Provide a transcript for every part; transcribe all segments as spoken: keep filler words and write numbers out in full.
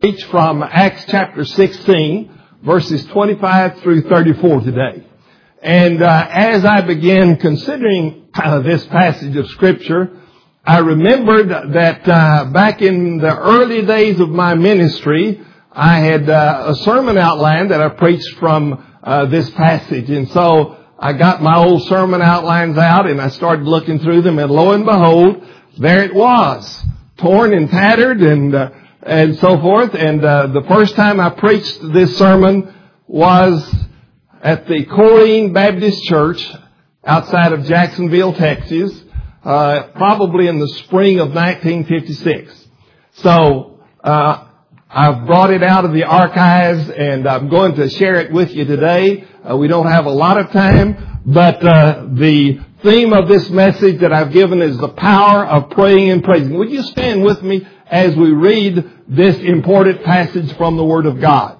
Preach from Acts chapter sixteen, verses twenty-five through thirty-four today. And uh, as I began considering uh, this passage of Scripture, I remembered that uh, back in the early days of my ministry, I had uh, a sermon outline that I preached from uh, this passage. And so I got my old sermon outlines out and I started looking through them, and lo and behold, there it was, torn and tattered and uh, and so forth. And uh, the first time I preached this sermon was at the Corrine Baptist Church outside of Jacksonville, Texas, uh, probably in the spring of nineteen fifty-six. So uh, I've brought it out of the archives, and I'm going to share it with you today. Uh, we don't have a lot of time, but uh, the theme of this message that I've given is the power of praying and praising. Would you stand with me as we read this important passage from the Word of God?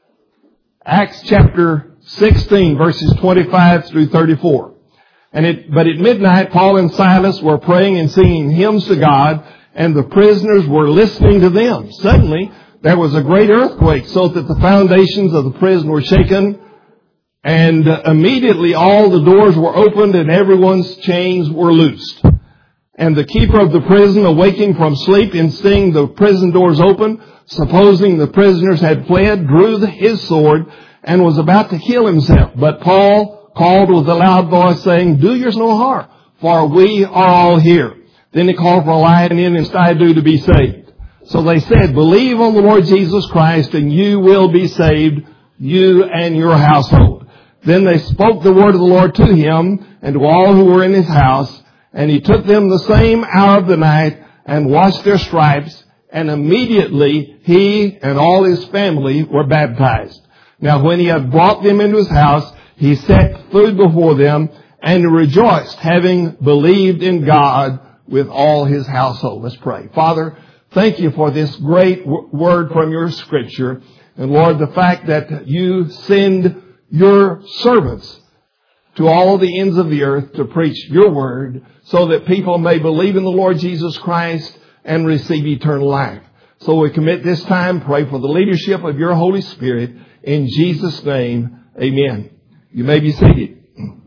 Acts chapter sixteen, verses twenty-five through thirty-four. And it, but at midnight, Paul and Silas were praying and singing hymns to God, and the prisoners were listening to them. Suddenly, there was a great earthquake, so that the foundations of the prison were shaken, and immediately all the doors were opened and everyone's chains were loosed. And the keeper of the prison, awaking from sleep and seeing the prison doors open, supposing the prisoners had fled, drew his sword and was about to kill himself. But Paul called with a loud voice, saying, "Do yours no harm, for we are all here." Then he called for a lion in and I do to be saved. So they said, "Believe on the Lord Jesus Christ, and you will be saved, you and your household." Then they spoke the word of the Lord to him and to all who were in his house. And he took them the same hour of the night and washed their stripes. And immediately he and all his family were baptized. Now when he had brought them into his house, he set food before them and rejoiced, having believed in God with all his household. Let's pray. Father, thank you for this great w- word from your Scripture. And Lord, the fact that you send your servants to all the ends of the earth to preach your word, so that people may believe in the Lord Jesus Christ and receive eternal life. So we commit this time, pray for the leadership of your Holy Spirit. In Jesus' name, amen. You may be seated.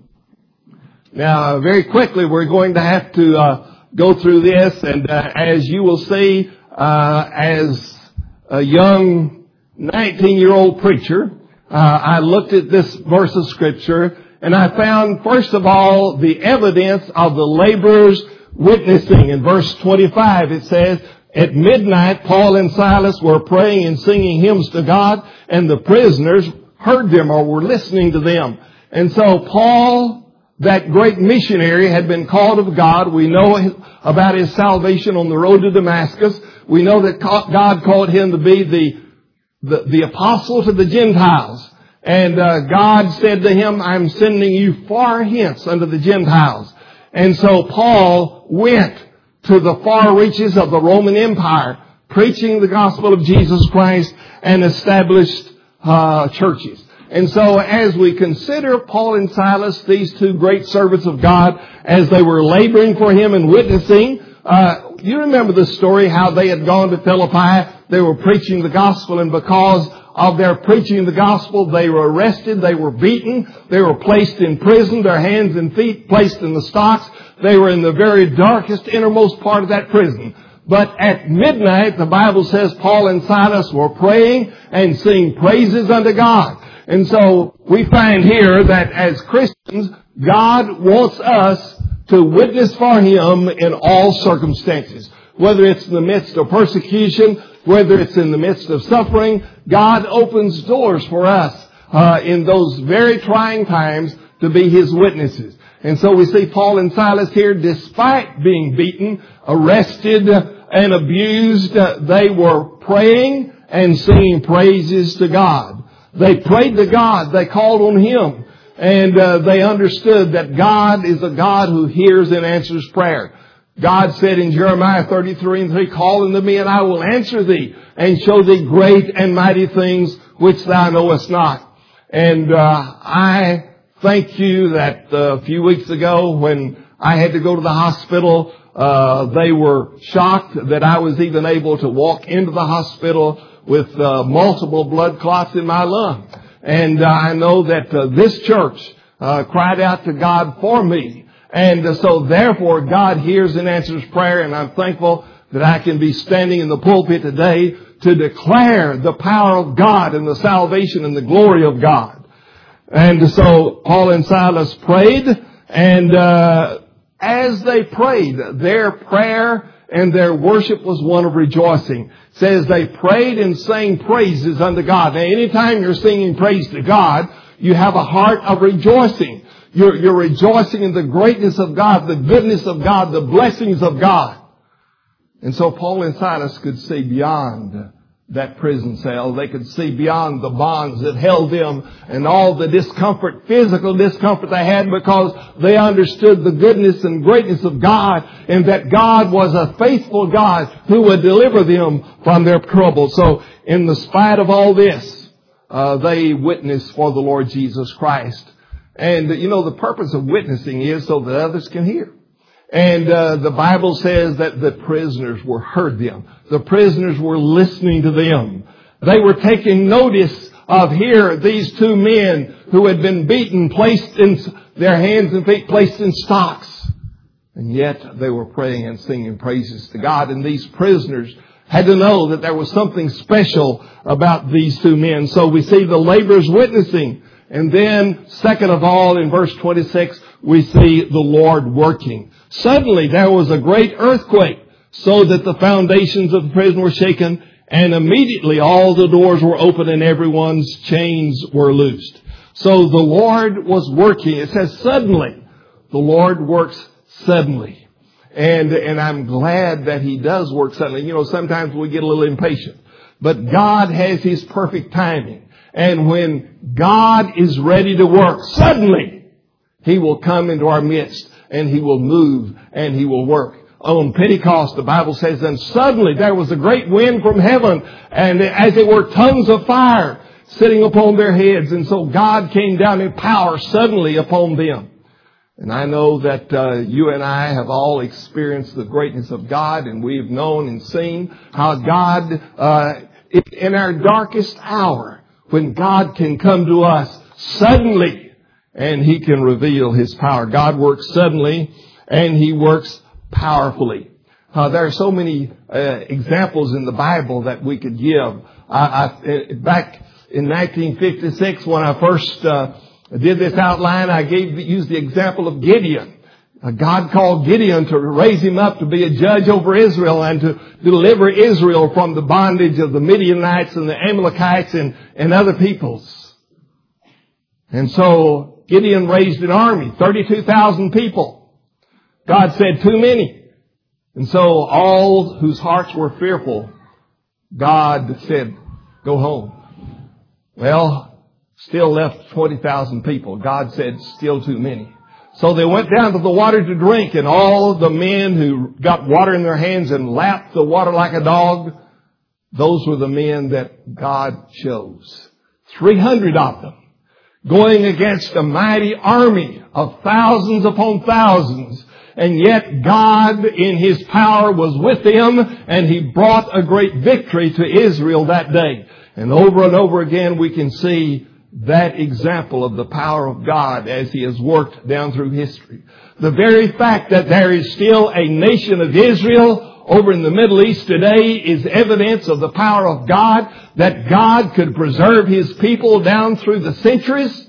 Now, very quickly, we're going to have to uh, go through this. And uh, as you will see, uh, as a young nineteen-year-old preacher, uh, I looked at this verse of Scripture, and I found, first of all, the evidence of the laborers witnessing. In verse twenty-five, it says, "At midnight, Paul and Silas were praying and singing hymns to God, and the prisoners heard them or were listening to them." And so Paul, that great missionary, had been called of God. We know about his salvation on the road to Damascus. We know that God called him to be the, the, the apostle to the Gentiles. And uh, God said to him, "I'm sending you far hence unto the Gentiles." And so Paul went to the far reaches of the Roman Empire, preaching the gospel of Jesus Christ, and established uh, churches. And so as we consider Paul and Silas, these two great servants of God, as they were laboring for him and witnessing, uh, you remember the story how they had gone to Philippi. They were preaching the gospel, and because of their preaching the gospel, they were arrested, they were beaten, they were placed in prison, their hands and feet placed in the stocks. They were in the very darkest, innermost part of that prison. But at midnight, the Bible says Paul and Silas were praying and singing praises unto God. And so we find here that as Christians, God wants us to witness for Him in all circumstances. Whether it's in the midst of persecution, whether it's in the midst of suffering, God opens doors for us uh, in those very trying times to be His witnesses. And so we see Paul and Silas here, despite being beaten, arrested, and abused, uh, they were praying and singing praises to God. They prayed to God. They called on Him. And uh, they understood that God is a God who hears and answers prayer. God said in Jeremiah thirty-three and three, "Call unto me, and I will answer thee, and show thee great and mighty things which thou knowest not." And uh, I thank you that uh, a few weeks ago, when I had to go to the hospital Uh, they were shocked that I was even able to walk into the hospital with uh, multiple blood clots in my lung. And uh, I know that uh, this church uh, cried out to God for me. And uh, so therefore God hears and answers prayer, and I'm thankful that I can be standing in the pulpit today to declare the power of God and the salvation and the glory of God. And so Paul and Silas prayed, and uh, as they prayed, their prayer and their worship was one of rejoicing. It says they prayed and sang praises unto God. Now, anytime you're singing praise to God, you have a heart of rejoicing. You're, you're rejoicing in the greatness of God, the goodness of God, the blessings of God. And so Paul and Silas could see beyond that prison cell. They could see beyond the bonds that held them and all the discomfort, physical discomfort they had, because they understood the goodness and greatness of God, and that God was a faithful God who would deliver them from their trouble. So in the spite of all this, uh, they witnessed for the Lord Jesus Christ. And you know, the purpose of witnessing is so that others can hear. And uh, the Bible says that the prisoners were heard them. The prisoners were listening to them. They were taking notice of here these two men who had been beaten, placed in their hands and feet, placed in stocks. And yet they were praying and singing praises to God. And these prisoners had to know that there was something special about these two men. So we see the laborers witnessing. And then, second of all, in verse twenty-six, we see the Lord working. Suddenly there was a great earthquake, so that the foundations of the prison were shaken, and immediately all the doors were open and everyone's chains were loosed. So the Lord was working. It says suddenly. The Lord works suddenly. And, and I'm glad that He does work suddenly. You know, sometimes we get a little impatient. But God has His perfect timing. And when God is ready to work, suddenly He will come into our midst. And He will move and He will work. On Pentecost, the Bible says, and suddenly there was a great wind from heaven, and as it were tongues of fire sitting upon their heads. And so God came down in power suddenly upon them. And I know that uh, you and I have all experienced the greatness of God, and we've known and seen how God, uh, in our darkest hour, when God can come to us suddenly, and He can reveal His power. God works suddenly, and He works powerfully. Uh, there are so many uh, examples in the Bible that we could give. I, I, back in nineteen fifty-six, when I first uh, did this outline, I gave used the example of Gideon. Uh, God called Gideon to raise him up to be a judge over Israel and to deliver Israel from the bondage of the Midianites and the Amalekites and, and other peoples. And so Gideon raised an army, thirty-two thousand people. God said, too many. And so all whose hearts were fearful, God said, go home. Well, still left twenty thousand people. God said, still too many. So they went down to the water to drink, and all of the men who got water in their hands and lapped the water like a dog, those were the men that God chose. three hundred of them. Going against a mighty army of thousands upon thousands. And yet God in His power was with them, and He brought a great victory to Israel that day. And over and over again we can see that example of the power of God as He has worked down through history. The very fact that there is still a nation of Israel over in the Middle East today is evidence of the power of God, that God could preserve His people down through the centuries.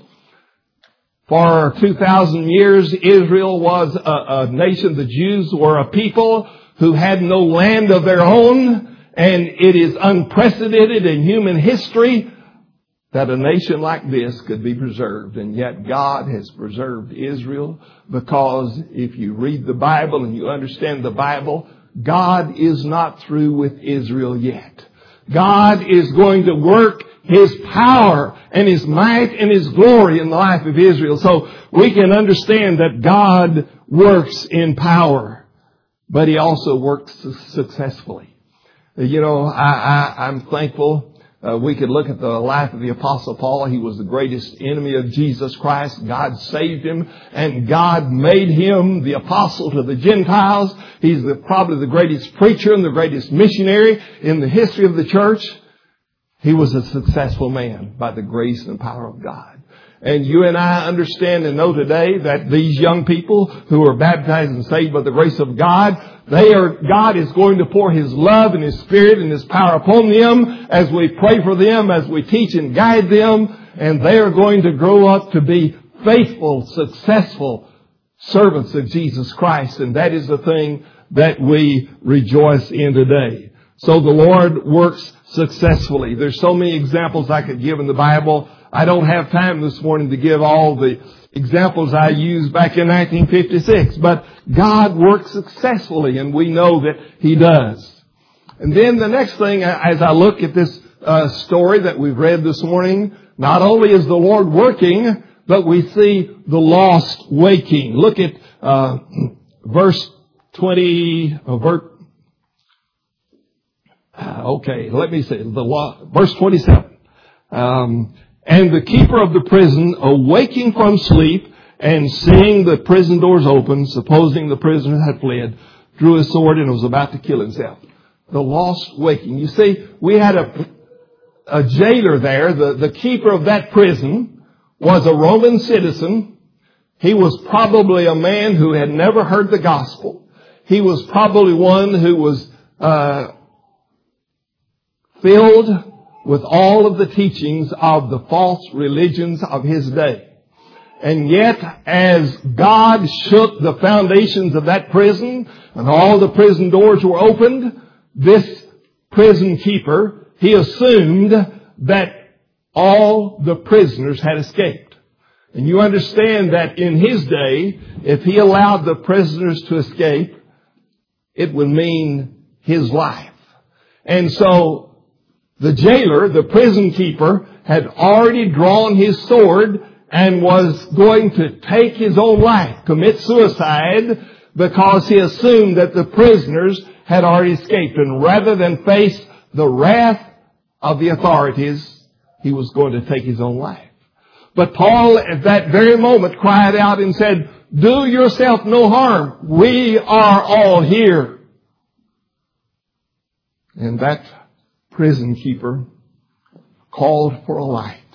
For two thousand years, Israel was a, a nation. The Jews were a people who had no land of their own. And it is unprecedented in human history that a nation like this could be preserved. And yet God has preserved Israel, because if you read the Bible and you understand the Bible, God is not through with Israel yet. God is going to work His power and His might and His glory in the life of Israel. So we can understand that God works in power, but He also works successfully. You know, I, I, I'm thankful Uh, we could look at the life of the Apostle Paul. He was the greatest enemy of Jesus Christ. God saved him, and God made him the apostle to the Gentiles. He's the, probably the greatest preacher and the greatest missionary in the history of the church. He was a successful man by the grace and power of God. And you and I understand and know today that these young people who are baptized and saved by the grace of God, they are, God is going to pour His love and His Spirit and His power upon them as we pray for them, as we teach and guide them, and they are going to grow up to be faithful, successful servants of Jesus Christ. And that is the thing that we rejoice in today. So the Lord works successfully. There's so many examples I could give in the Bible. I don't have time this morning to give all the examples I used back in nineteen fifty-six, but God works successfully, and we know that He does. And then the next thing, as I look at this uh, story that we've read this morning, not only is the Lord working, but we see the lost waking. Look at uh, verse twenty. Uh, verse, uh, okay, let me say the verse twenty-seven. Um, And the keeper of the prison, awaking from sleep and seeing the prison doors open, supposing the prisoner had fled, drew his sword and was about to kill himself. The lost waking. You see, we had a, a jailer there. The, the keeper of that prison was a Roman citizen. He was probably a man who had never heard the gospel. He was probably one who was uh, filled with all of the teachings of the false religions of his day. And yet, as God shook the foundations of that prison and all the prison doors were opened, this prison keeper, he assumed that all the prisoners had escaped. And you understand that in his day, if he allowed the prisoners to escape, it would mean his life. And so, the jailer, the prison keeper, had already drawn his sword and was going to take his own life, commit suicide, because he assumed that the prisoners had already escaped. And rather than face the wrath of the authorities, he was going to take his own life. But Paul, at that very moment, cried out and said, "Do yourself no harm. We are all here." And that prison keeper called for a light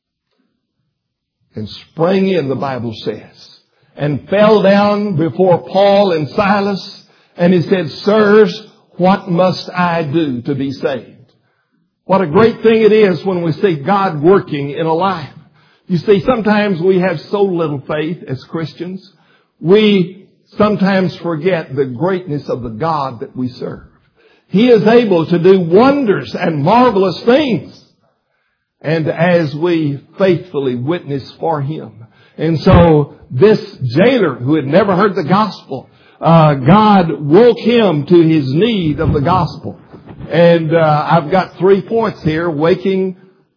and sprang in, the Bible says, and fell down before Paul and Silas, and he said, "Sirs, what must I do to be saved?" What a great thing it is when we see God working in a life. You see, sometimes we have so little faith as Christians, we sometimes forget the greatness of the God that we serve. He is able to do wonders and marvelous things. And as we faithfully witness for Him. And so this jailer who had never heard the gospel, uh, God woke him to his need of the gospel. And uh, I've got three points here. Waking,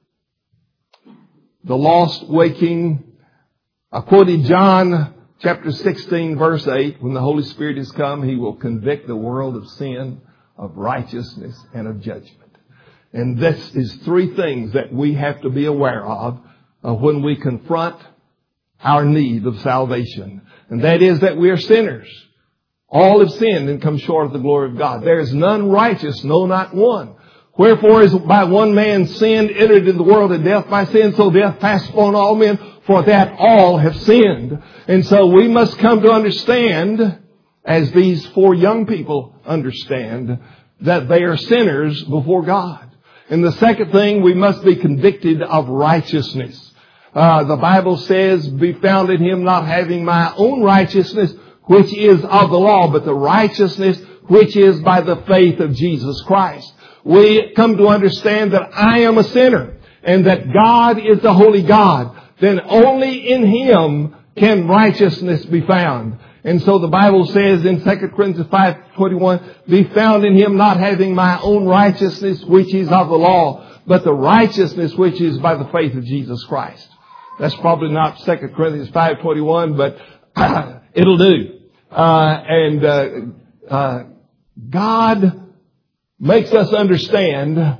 the lost waking. I quoted John chapter sixteen verse eight. When the Holy Spirit has come, He will convict the world of sin, of righteousness, and of judgment. And this is three things that we have to be aware of uh, when we confront our need of salvation. And that is that we are sinners. All have sinned and come short of the glory of God. There is none righteous, no, not one. Wherefore is by one man sin entered into the world, and death by sin, so death passed upon all men, for that all have sinned. And so we must come to understand, as these four young people understand, that they are sinners before God. And the second thing, we must be convicted of righteousness. Uh, the Bible says, "Be found in Him, not having my own righteousness, which is of the law, but the righteousness which is by the faith of Jesus Christ." We come to understand that I am a sinner and that God is the holy God. Then only in Him can righteousness be found. And so the Bible says in Second Corinthians five twenty-one, "Be found in Him, not having my own righteousness, which is of the law, but the righteousness which is by the faith of Jesus Christ." That's probably not Second Corinthians five twenty-one, but it'll do. Uh, and uh, uh, God makes us understand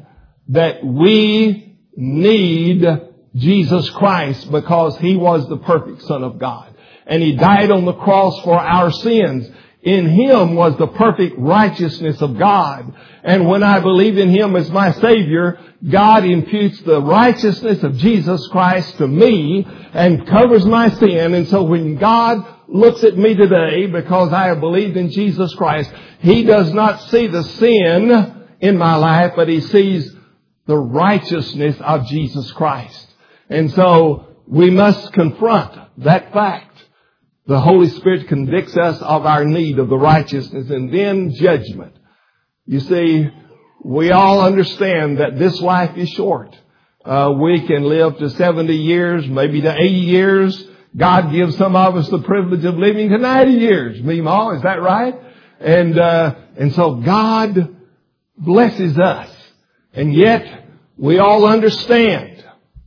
that we need Jesus Christ because He was the perfect Son of God. And He died on the cross for our sins. In Him was the perfect righteousness of God. And when I believe in Him as my Savior, God imputes the righteousness of Jesus Christ to me and covers my sin. And so when God looks at me today, because I have believed in Jesus Christ, He does not see the sin in my life, but He sees the righteousness of Jesus Christ. And so we must confront that fact. The Holy Spirit convicts us of our need of the righteousness and then judgment. You see, we all understand that this life is short. Uh, we can live to seventy years, maybe to eighty years. God gives some of us the privilege of living to ninety years. Meemaw, is that right? And, uh, and so God blesses us. And yet, we all understand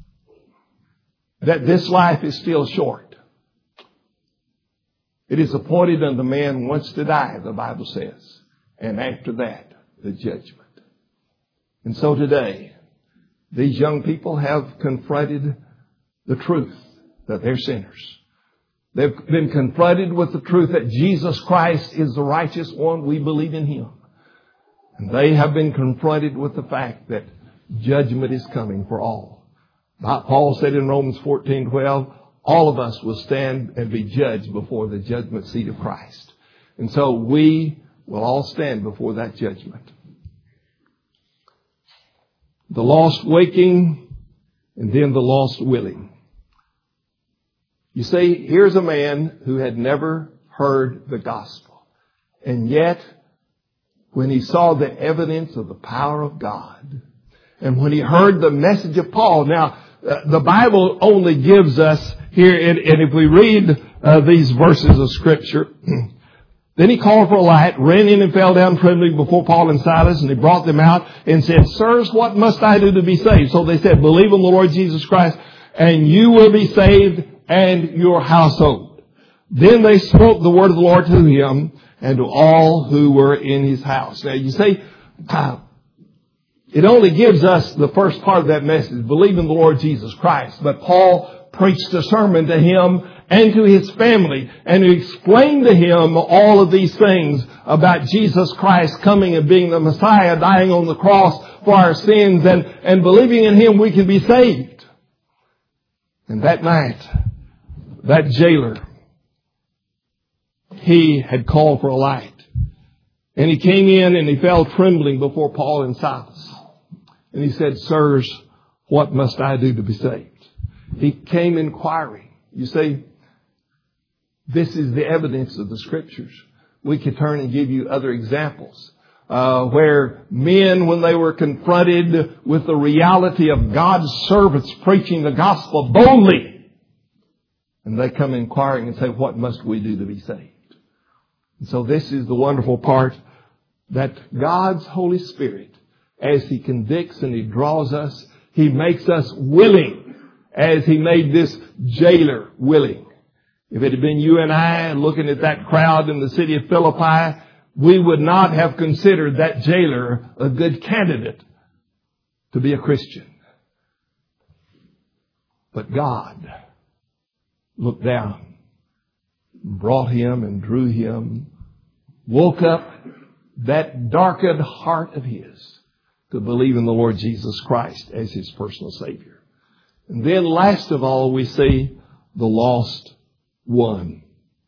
that this life is still short. It is appointed unto man once to die, the Bible says. And after that, the judgment. And so today, these young people have confronted the truth that they're sinners. They've been confronted with the truth that Jesus Christ is the righteous one. We believe in Him. And they have been confronted with the fact that judgment is coming for all. Paul said in Romans fourteen twelve, all of us will stand and be judged before the judgment seat of Christ. And so we will all stand before that judgment. The lost waking and then the lost willing. You see, here's a man who had never heard the gospel. And yet, when he saw the evidence of the power of God, and when he heard the message of Paul, now, uh, the Bible only gives us here, and, and if we read uh, these verses of Scripture, then he called for a light, ran in and fell down trembling before Paul and Silas, and he brought them out and said, Sirs, what must I do to be saved? So they said, believe in the Lord Jesus Christ, and you will be saved and your household. Then they spoke the word of the Lord to him and to all who were in his house. Now you see, uh, it only gives us the first part of that message, believe in the Lord Jesus Christ. But Paul preached a sermon to him and to his family, and to explain to him all of these things about Jesus Christ coming and being the Messiah, dying on the cross for our sins, and, and believing in Him we can be saved. And that night, that jailer, he had called for a light. And he came in and he fell trembling before Paul and Silas. And he said, Sirs, what must I do to be saved? He came inquiring. You see, this is the evidence of the Scriptures. We could turn and give you other examples uh, where men, when they were confronted with the reality of God's servants preaching the gospel boldly, and they come inquiring and say, what must we do to be saved? And so this is the wonderful part, that God's Holy Spirit, as He convicts and He draws us, He makes us willing, as He made this jailer willing. If it had been you and I looking at that crowd in the city of Philippi, we would not have considered that jailer a good candidate to be a Christian. But God looked down, brought him and drew him, woke up that darkened heart of his to believe in the Lord Jesus Christ as his personal Savior. And then last of all, we see the lost one.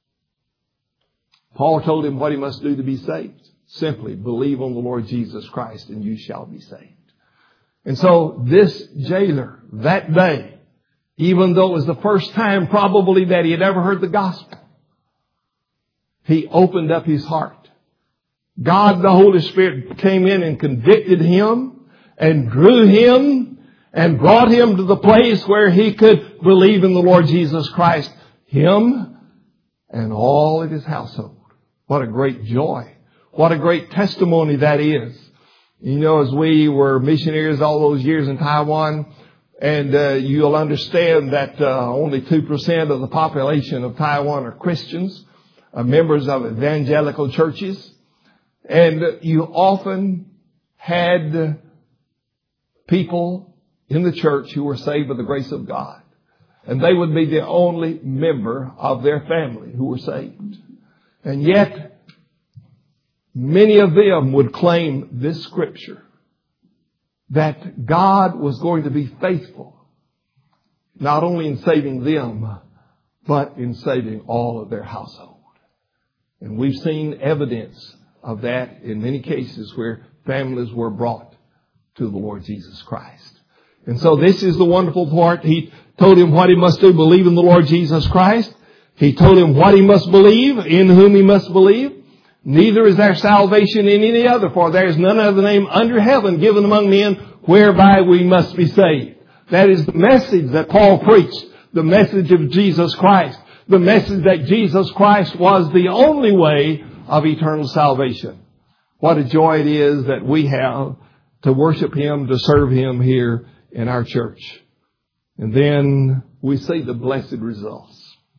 Paul told him what he must do to be saved. Simply believe on the Lord Jesus Christ and you shall be saved. And so this jailer that day, even though it was the first time probably that he had ever heard the gospel, he opened up his heart. God, the Holy Spirit, came in and convicted him and drew him and brought him to the place where he could believe in the Lord Jesus Christ. Him and all of his household. What a great joy. What a great testimony that is. You know, as we were missionaries all those years in Taiwan, and uh, you'll understand that uh, only two percent of the population of Taiwan are Christians, uh, members of evangelical churches. And you often had people in the church who were saved by the grace of God. And they would be the only member of their family who were saved. And yet, many of them would claim this scripture, that God was going to be faithful, not only in saving them, but in saving all of their household. And we've seen evidence of that in many cases where families were brought to the Lord Jesus Christ. And so this is the wonderful part. He told him what he must do, believe in the Lord Jesus Christ. He told him what he must believe, in whom he must believe. Neither is there salvation in any other, for there is none other name under heaven given among men whereby we must be saved. That is the message that Paul preached, the message of Jesus Christ, the message that Jesus Christ was the only way of eternal salvation. What a joy it is that we have to worship Him, to serve Him here in our church. And then we see the blessed results.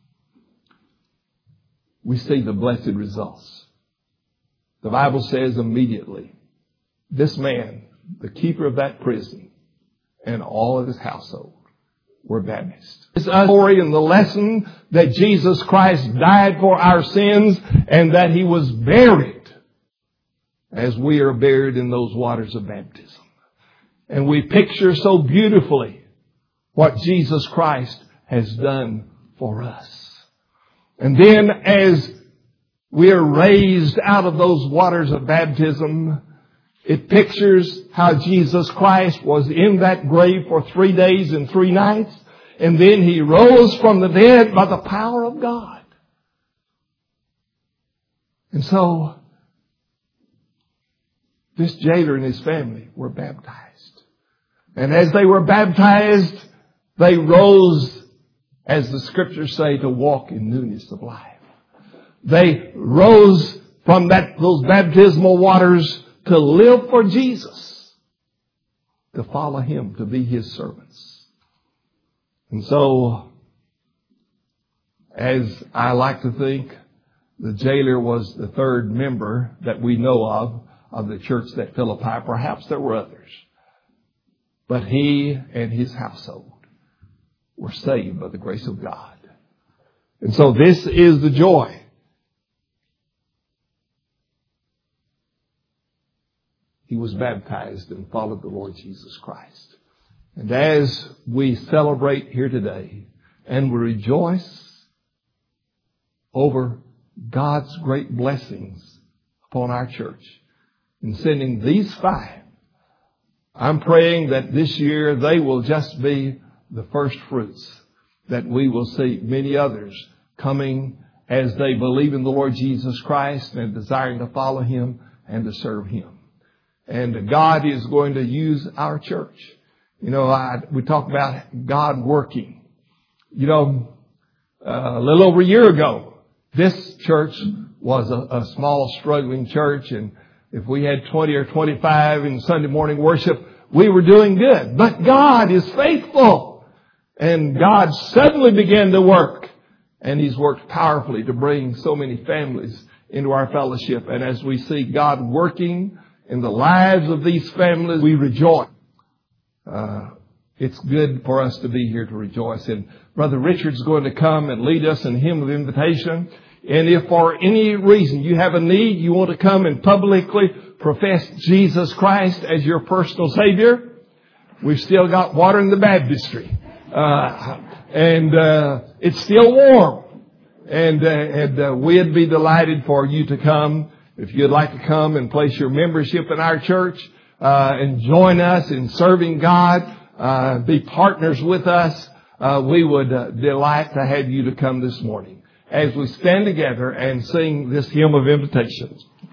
We see the blessed results. The Bible says immediately, this man, the keeper of that prison, and all of his household were baptized. It's a story and the lesson that Jesus Christ died for our sins and that He was buried as we are buried in those waters of baptism. And we picture so beautifully what Jesus Christ has done for us. And then as we are raised out of those waters of baptism, it pictures how Jesus Christ was in that grave for three days and three nights. And then He rose from the dead by the power of God. And so, this jailer and his family were baptized. And as they were baptized, they rose, as the Scriptures say, to walk in newness of life. They rose from that those baptismal waters to live for Jesus, to follow Him, to be His servants. And so, as I like to think, the jailer was the third member that we know of, of the church at Philippi. Perhaps there were others. But he and his household were saved by the grace of God. And so this is the joy. He was baptized and followed the Lord Jesus Christ. And as we celebrate here today and we rejoice over God's great blessings upon our church in sending these five, I'm praying that this year they will just be the first fruits, that we will see many others coming as they believe in the Lord Jesus Christ and desiring to follow Him and to serve Him. And God is going to use our church. You know, I, we talk about God working. You know, uh, a little over a year ago, this church was a, a small, struggling church. And if we had twenty or twenty-five in Sunday morning worship, we were doing good. But God is faithful. And God suddenly began to work. And He's worked powerfully to bring so many families into our fellowship. And as we see God working in the lives of these families, we rejoice. Uh, it's good for us to be here to rejoice. And Brother Richard's going to come and lead us in hymn of invitation. And if for any reason you have a need, you want to come and publicly profess Jesus Christ as your personal Savior, we've still got water in the baptistry. Uh, and uh, it's still warm. And, uh, and uh, we'd be delighted for you to come. If you'd like to come and place your membership in our church uh, and join us in serving God, uh, be partners with us, uh, we would uh, delight to have you to come this morning as we stand together and sing this hymn of invitation.